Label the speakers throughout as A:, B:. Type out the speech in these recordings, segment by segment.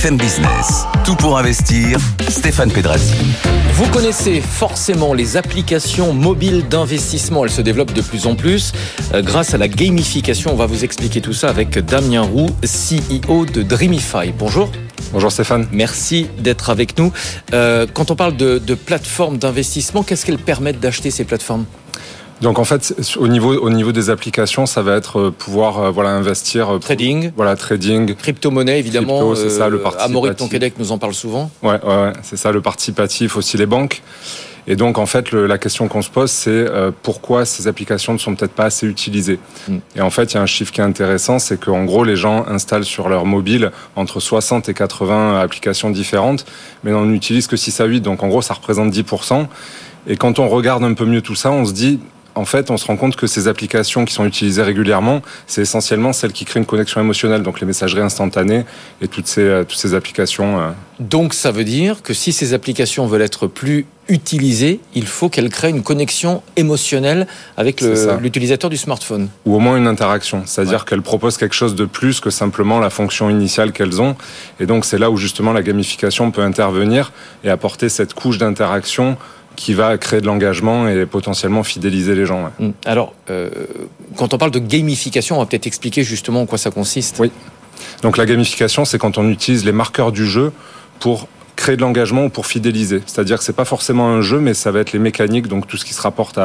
A: BFM Business. Tout pour investir, Stéphane Pedrazzi.
B: Vous connaissez forcément les applications mobiles d'investissement. Elles se développent de plus en plus grâce à la gamification. On va vous expliquer tout ça avec Damien Roux, CEO de Dreamify. Bonjour.
C: Bonjour Stéphane.
B: Merci d'être avec nous. Quand on parle de plateformes d'investissement, qu'est-ce qu'elles permettent d'acheter ces plateformes ?
C: Donc en fait, au niveau des applications, ça va être pouvoir investir.
B: Trading.
C: Trading.
B: Crypto-monnaie, évidemment.
C: C'est ça, le participatif.
B: Amaury de Tonquédec nous en parle souvent.
C: Ouais, c'est ça, le participatif, aussi les banques. Et donc en fait, la question qu'on se pose, c'est pourquoi ces applications ne sont peut-être pas assez utilisées. Et en fait, il y a un chiffre qui est intéressant, c'est qu'en gros, les gens installent sur leur mobile entre 60 et 80 applications différentes, mais n'en utilisent que 6 à 8. Donc en gros, ça représente 10%. Et quand on regarde un peu mieux tout ça, on se dit... En fait, on se rend compte que ces applications qui sont utilisées régulièrement, c'est essentiellement celles qui créent une connexion émotionnelle, donc les messageries instantanées et toutes ces applications.
B: Donc, ça veut dire que si ces applications veulent être plus utilisées, il faut qu'elles créent une connexion émotionnelle avec l'utilisateur du smartphone.
C: Ou au moins une interaction, c'est-à-dire qu'elles proposent quelque chose de plus que simplement la fonction initiale qu'elles ont. Et donc, c'est là où justement la gamification peut intervenir et apporter cette couche d'interaction qui va créer de l'engagement et potentiellement fidéliser les gens. Ouais.
B: Alors, quand on parle de gamification, on va peut-être expliquer justement en quoi ça consiste.
C: Oui. Donc la gamification, c'est quand on utilise les marqueurs du jeu pour créer de l'engagement ou pour fidéliser. C'est-à-dire que c'est pas forcément un jeu, mais ça va être les mécaniques, donc tout ce qui se rapporte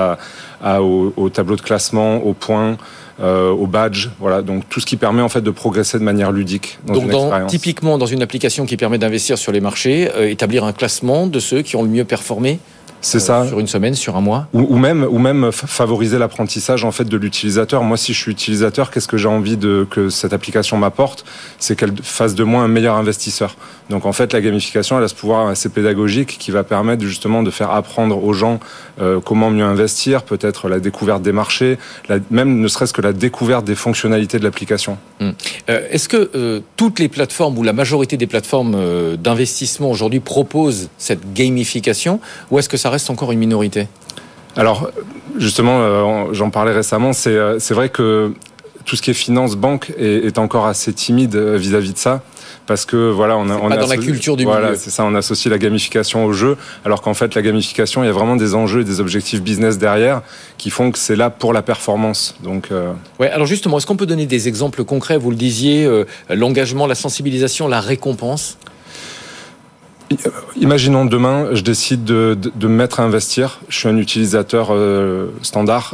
C: au tableau de classement, aux points, au badge, voilà, donc tout ce qui permet en fait de progresser de manière ludique dans une expérience.
B: Typiquement dans une application qui permet d'investir sur les marchés, établir un classement de ceux qui ont le mieux performé.
C: C'est ça.
B: Sur une semaine, sur un mois.
C: Ou même favoriser l'apprentissage en fait de l'utilisateur. Moi, si je suis utilisateur, qu'est-ce que j'ai envie que cette application m'apporte ? C'est qu'elle fasse de moi un meilleur investisseur. Donc en fait, la gamification, elle a ce pouvoir assez pédagogique qui va permettre justement de faire apprendre aux gens comment mieux investir, peut-être la découverte des marchés, même ne serait-ce que la découverte des fonctionnalités de l'application.
B: Est-ce que toutes les plateformes ou la majorité des plateformes d'investissement aujourd'hui proposent cette gamification, ou est-ce que ça reste encore une minorité ?
C: Alors, justement, j'en parlais récemment, c'est vrai que tout ce qui est finance, banque est encore assez timide vis-à-vis de ça. Parce que voilà, on
B: pas dans la culture du milieu.
C: C'est ça, on associe la gamification au jeu, alors qu'en fait la gamification, il y a vraiment des enjeux et des objectifs business derrière qui font que c'est là pour la performance. Donc
B: ouais, alors justement, est-ce qu'on peut donner des exemples concrets ? Vous le disiez, l'engagement, la sensibilisation, la récompense.
C: Imaginons demain, je décide de me mettre à investir. Je suis un utilisateur standard.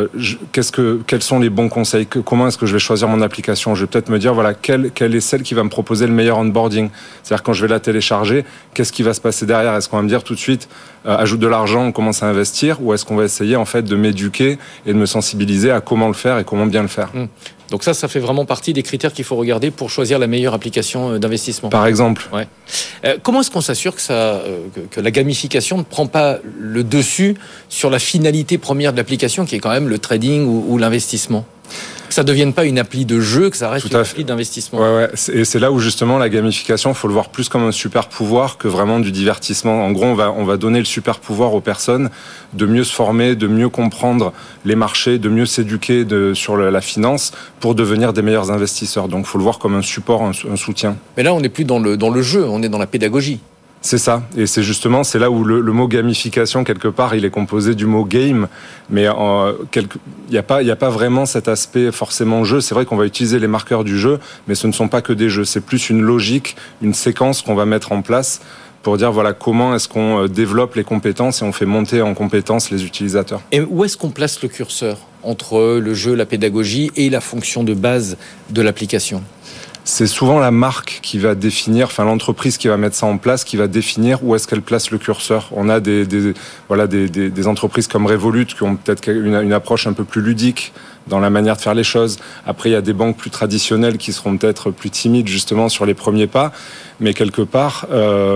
C: Quels sont les bons conseils ? Comment est-ce que je vais choisir mon application ? Je vais peut-être me dire, voilà, quelle est celle qui va me proposer le meilleur onboarding ? C'est-à-dire quand je vais la télécharger, qu'est-ce qui va se passer derrière ? Est-ce qu'on va me dire tout de suite, ajoute de l'argent, on commence à investir ? Ou est-ce qu'on va essayer en fait de m'éduquer et de me sensibiliser à comment le faire et comment bien le faire ?
B: Donc ça fait vraiment partie des critères qu'il faut regarder pour choisir la meilleure application d'investissement.
C: Par exemple.
B: Ouais. Comment est-ce qu'on s'assure que la gamification ne prend pas le dessus sur la finalité première de l'application, qui est quand même le trading ou l'investissement ? Que ça ne devienne pas une appli de jeu, que ça reste une appli d'investissement.
C: Ouais. Et c'est là où justement la gamification, il faut le voir plus comme un super pouvoir que vraiment du divertissement. En gros, on va donner le super pouvoir aux personnes de mieux se former, de mieux comprendre les marchés, de mieux s'éduquer sur la finance pour devenir des meilleurs investisseurs. Donc il faut le voir comme un support, un soutien.
B: Mais là, on n'est plus dans le jeu, on est dans la pédagogie.
C: C'est ça, et c'est là où le mot gamification, quelque part, il est composé du mot game, mais il n'y a pas vraiment cet aspect forcément jeu. C'est vrai qu'on va utiliser les marqueurs du jeu, mais ce ne sont pas que des jeux, c'est plus une logique, une séquence qu'on va mettre en place pour dire voilà comment est-ce qu'on développe les compétences et on fait monter en compétences les utilisateurs.
B: Et où est-ce qu'on place le curseur entre le jeu, la pédagogie et la fonction de base de l'application ?
C: C'est souvent la marque qui va définir, enfin l'entreprise qui va mettre ça en place, qui va définir où est-ce qu'elle place le curseur. On a des entreprises comme Revolut qui ont peut-être une approche un peu plus ludique dans la manière de faire les choses. Après, il y a des banques plus traditionnelles qui seront peut-être plus timides justement sur les premiers pas, mais quelque part,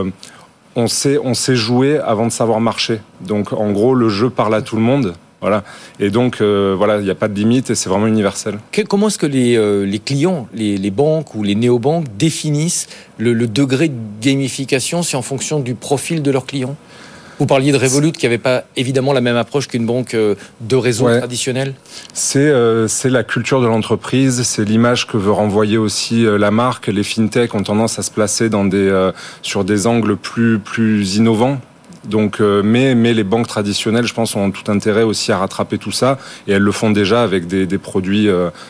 C: on sait jouer avant de savoir marcher. Donc en gros, le jeu parle à tout le monde. Voilà. Et donc, il n'y a pas de limite et c'est vraiment universel.
B: Comment est-ce que les clients, les banques ou les néobanques définissent le degré de gamification ? C'est en fonction du profil de leurs clients ? Vous parliez de Revolut qui n'avait pas évidemment la même approche qu'une banque de réseau traditionnelle.
C: C'est la culture de l'entreprise, c'est l'image que veut renvoyer aussi la marque. Les fintechs ont tendance à se placer sur des angles plus innovants. Donc, mais les banques traditionnelles, je pense, ont tout intérêt aussi à rattraper tout ça, et elles le font déjà avec des produits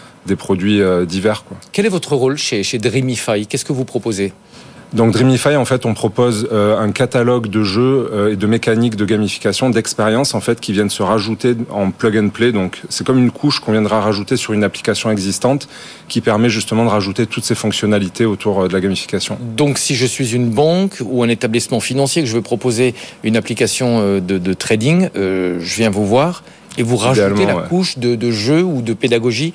C: divers, quoi.
B: Quel est votre rôle chez Dreamify ? Qu'est-ce que vous proposez ?
C: Donc Dreamify, en fait, on propose un catalogue de jeux et de mécaniques de gamification, d'expériences, en fait, qui viennent se rajouter en plug and play. Donc c'est comme une couche qu'on viendra rajouter sur une application existante qui permet justement de rajouter toutes ces fonctionnalités autour de la gamification.
B: Donc si je suis une banque ou un établissement financier que je veux proposer une application de trading, je viens vous voir et vous rajoutez la couche de jeu ou de pédagogie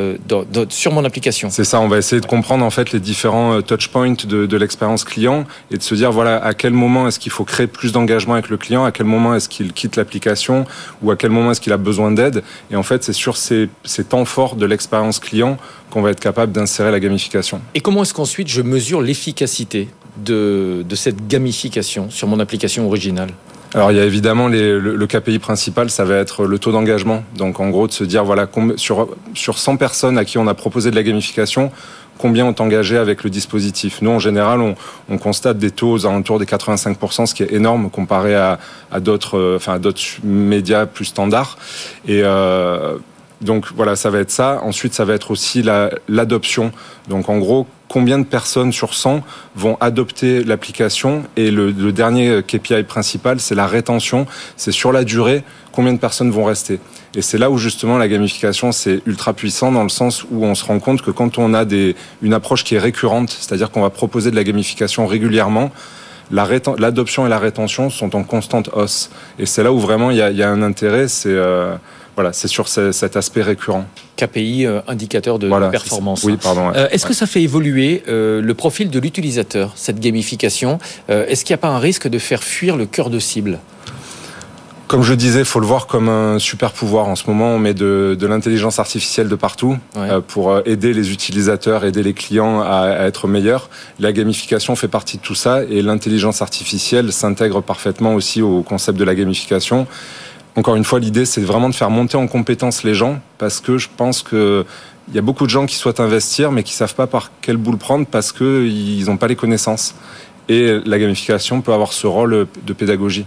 B: sur mon application.
C: C'est ça, on va essayer de comprendre en fait les différents touchpoints de l'expérience client et de se dire voilà à quel moment est-ce qu'il faut créer plus d'engagement avec le client, à quel moment est-ce qu'il quitte l'application ou à quel moment est-ce qu'il a besoin d'aide. Et en fait, c'est sur ces temps forts de l'expérience client qu'on va être capable d'insérer la gamification.
B: Et comment est-ce qu'ensuite je mesure l'efficacité de cette gamification sur mon application originale ?
C: Alors il y a évidemment le KPI principal, ça va être le taux d'engagement. Donc en gros de se dire voilà sur 100 personnes à qui on a proposé de la gamification, combien ont engagé avec le dispositif. Nous en général on constate des taux aux alentours des 85%, ce qui est énorme comparé à d'autres médias plus standards. Et donc voilà, ça va être ça. Ensuite, ça va être aussi l'adoption. Donc en gros, combien de personnes sur 100 vont adopter l'application. Et le dernier KPI principal, c'est la rétention. C'est sur la durée, combien de personnes vont rester. Et c'est là où justement la gamification, c'est ultra puissant dans le sens où on se rend compte que quand on a une approche qui est récurrente, c'est-à-dire qu'on va proposer de la gamification régulièrement, l'adoption et la rétention sont en constante hausse. Et c'est là où vraiment il y a un intérêt, c'est sur cet aspect récurrent.
B: KPI, indicateur de performance.
C: Oui, pardon. Ouais.
B: Est-ce que ça fait évoluer le profil de l'utilisateur, cette gamification ? Est-ce qu'il n'y a pas un risque de faire fuir le cœur de cible ?
C: Comme je disais, il faut le voir comme un super pouvoir. En ce moment, on met de l'intelligence artificielle de partout pour aider les utilisateurs, aider les clients à être meilleurs. La gamification fait partie de tout ça et l'intelligence artificielle s'intègre parfaitement aussi au concept de la gamification. Encore une fois, l'idée, c'est vraiment de faire monter en compétence les gens parce que je pense que il y a beaucoup de gens qui souhaitent investir mais qui savent pas par quel bout le prendre parce que ils n'ont pas les connaissances. Et la gamification peut avoir ce rôle de pédagogie.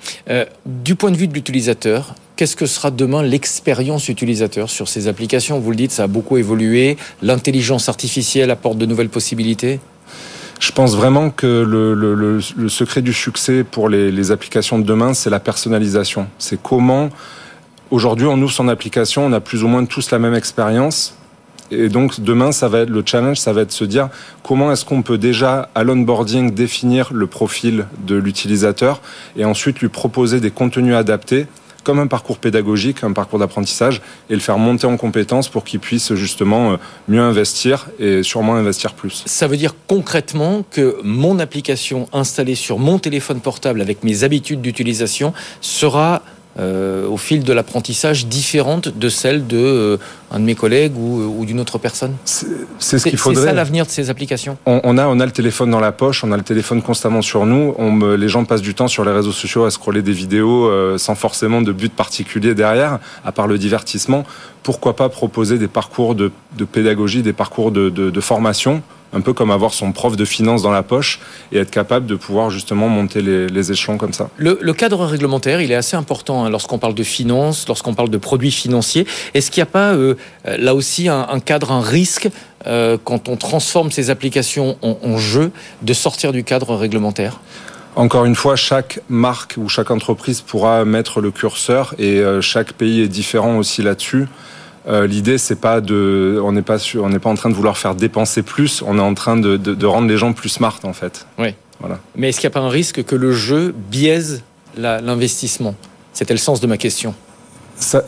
B: Du point de vue de l'utilisateur, qu'est-ce que sera demain l'expérience utilisateur sur ces applications ? Vous le dites, ça a beaucoup évolué. L'intelligence artificielle apporte de nouvelles possibilités ?
C: Je pense vraiment que le secret du succès pour les applications de demain, c'est la personnalisation. C'est comment, aujourd'hui, on ouvre son application, on a plus ou moins tous la même expérience. Et donc, demain, ça va être le challenge, ça va être de se dire comment est-ce qu'on peut déjà, à l'onboarding, définir le profil de l'utilisateur et ensuite lui proposer des contenus adaptés comme un parcours pédagogique, un parcours d'apprentissage et le faire monter en compétences pour qu'il puisse justement mieux investir et sûrement investir plus.
B: Ça veut dire concrètement que mon application installée sur mon téléphone portable avec mes habitudes d'utilisation sera au fil de l'apprentissage différente de celle de un de mes collègues ou d'une autre personne.
C: C'est ce qu'il faudrait.
B: C'est ça l'avenir de ces applications.
C: On a le téléphone dans la poche, on a le téléphone constamment sur nous. Les gens passent du temps sur les réseaux sociaux à scroller des vidéos sans forcément de but particulier derrière, à part le divertissement. Pourquoi pas proposer des parcours de pédagogie, des parcours de formation, un peu comme avoir son prof de finance dans la poche et être capable de pouvoir justement monter les échelons comme ça.
B: Le cadre réglementaire, il est assez important lorsqu'on parle de finance, lorsqu'on parle de produits financiers. Est-ce qu'il n'y a pas là aussi un cadre, un risque quand on transforme ces applications en jeu, de sortir du cadre réglementaire ?
C: Encore une fois, chaque marque ou chaque entreprise pourra mettre le curseur et chaque pays est différent aussi là-dessus. L'idée, c'est pas on n'est pas en train de vouloir faire dépenser plus, on est en train de rendre les gens plus smart en fait.
B: Oui.
C: Voilà.
B: Mais est-ce qu'il n'y a pas un risque que le jeu biaise l'investissement ? C'était le sens de ma question.
C: C'est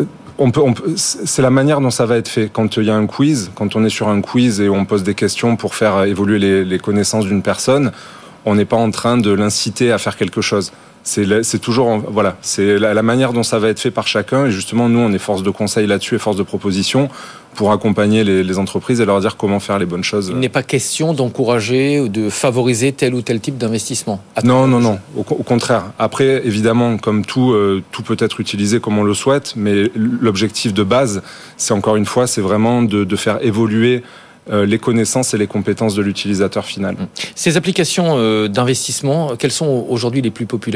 C: la manière dont ça va être fait. Quand il y a un quiz, quand on est sur un quiz et on pose des questions pour faire évoluer les connaissances d'une personne, on n'est pas en train de l'inciter à faire quelque chose. C'est toujours, voilà, c'est la manière dont ça va être fait par chacun. Et justement, nous, on est force de conseil là-dessus et force de proposition pour accompagner les entreprises et leur dire comment faire les bonnes choses.
B: Il n'est pas question d'encourager ou de favoriser tel ou tel type d'investissement.
C: Non. Au contraire. Après, évidemment, comme tout peut être utilisé comme on le souhaite, mais l'objectif de base, c'est encore une fois, c'est vraiment de faire évoluer les connaissances et les compétences de l'utilisateur final.
B: Ces applications d'investissement, quelles sont aujourd'hui les plus populaires ?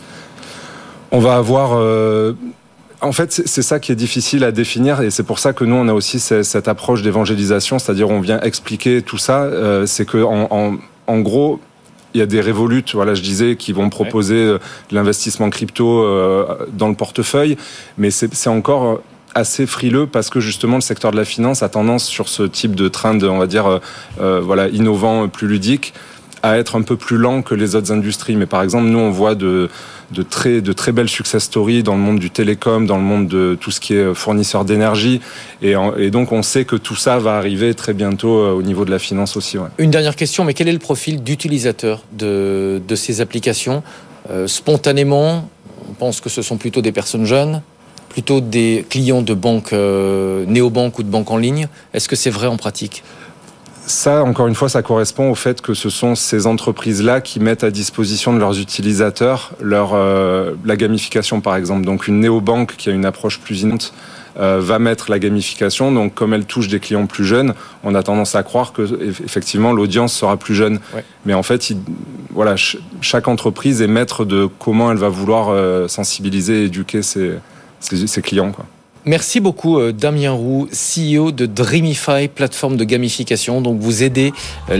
C: On va avoir... En fait, c'est ça qui est difficile à définir et c'est pour ça que nous, on a aussi cette approche d'évangélisation, c'est-à-dire on vient expliquer tout ça. C'est que en gros, il y a des Revolut, voilà, je disais, qui vont proposer de l'investissement crypto dans le portefeuille, mais c'est encore assez frileux parce que justement le secteur de la finance a tendance sur ce type de trend, on va dire, voilà, innovant, plus ludique, à être un peu plus lent que les autres industries. Mais par exemple, nous, on voit de très belles success stories dans le monde du télécom, dans le monde de tout ce qui est fournisseur d'énergie. Et donc, on sait que tout ça va arriver très bientôt au niveau de la finance aussi. Ouais.
B: Une dernière question, mais quel est le profil d'utilisateur de ces applications ? Spontanément, on pense que ce sont plutôt des personnes jeunes, plutôt des clients de banques, néobanques ou de banques en ligne. Est-ce que c'est vrai en pratique ?
C: Ça, encore une fois, ça correspond au fait que ce sont ces entreprises-là qui mettent à disposition de leurs utilisateurs la gamification, par exemple. Donc, une néobanque qui a une approche plus innovante va mettre la gamification. Donc, comme elle touche des clients plus jeunes, on a tendance à croire que effectivement l'audience sera plus jeune. Ouais. Mais en fait, voilà, chaque entreprise est maître de comment elle va vouloir sensibiliser et éduquer ses clients, quoi.
B: Merci beaucoup Damien Roux, CEO de Dreamify, plateforme de gamification. Donc vous aidez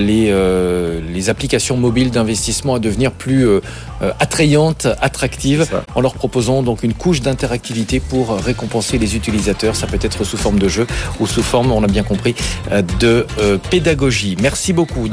B: les applications mobiles d'investissement à devenir plus attrayantes, attractives, en leur proposant donc une couche d'interactivité pour récompenser les utilisateurs. Ça peut être sous forme de jeu ou sous forme, on a bien compris, de pédagogie. Merci beaucoup.